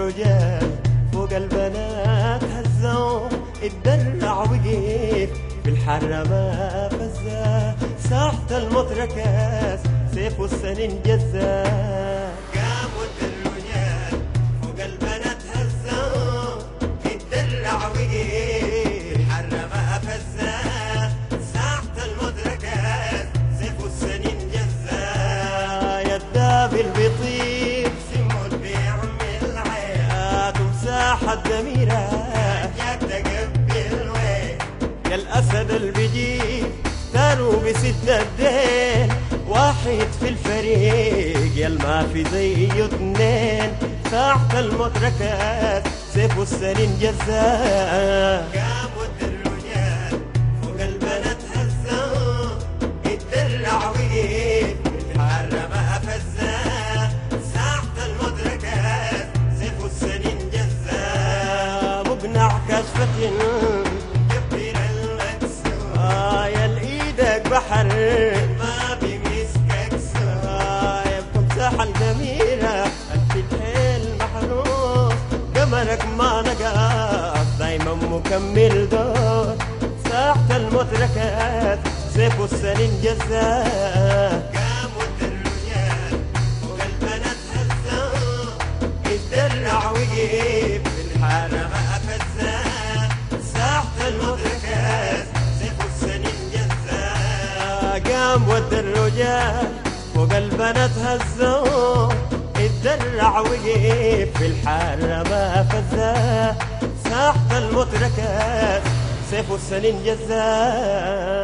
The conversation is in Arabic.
الرجال فوق البنات هزوا، الدلع وقيف في الحر ما فزا، ساحة المطركات سيف السنين جزا. قاموا الرجال فوق البنات هزوا، الدلع وقيف الحر ما فزا، ساحة المطركات سيف السنين جزا. يا الدابل بيطير سمو بيعمل عيات، ومساحة ضميره جاك تقبل وين. يا الأسد اللي بيجيب ثانو بسد الدين، واحد في الفريق يا ما في زيه اتنين، ساحة المدركات سيف السنين جزاء. قاموا الرجال فوق البنات هزوا، الدلع وقيف الحر ما فزا، ساحة المدركات سيف السنين جزاء. مقنع كشفة جبر المكسور، يا الايدك بحر ما بيمسكك سوا، يبقى مساحة الجميلة في الحيل محروس، قمرك ما نقص دايما مكمل دور، ساحة المدركات سيف السنين جزاء. قاموا الرجال فوق البنات هزوا، الدلع وقيف الحار ما فزا، ساحة المدركات سيف السنين جزاء. قام ود الرجال فوق البنات هزوا، الدلع وقيف في الحار ما فزا، ساحة المدركات سيف السنين جزاء.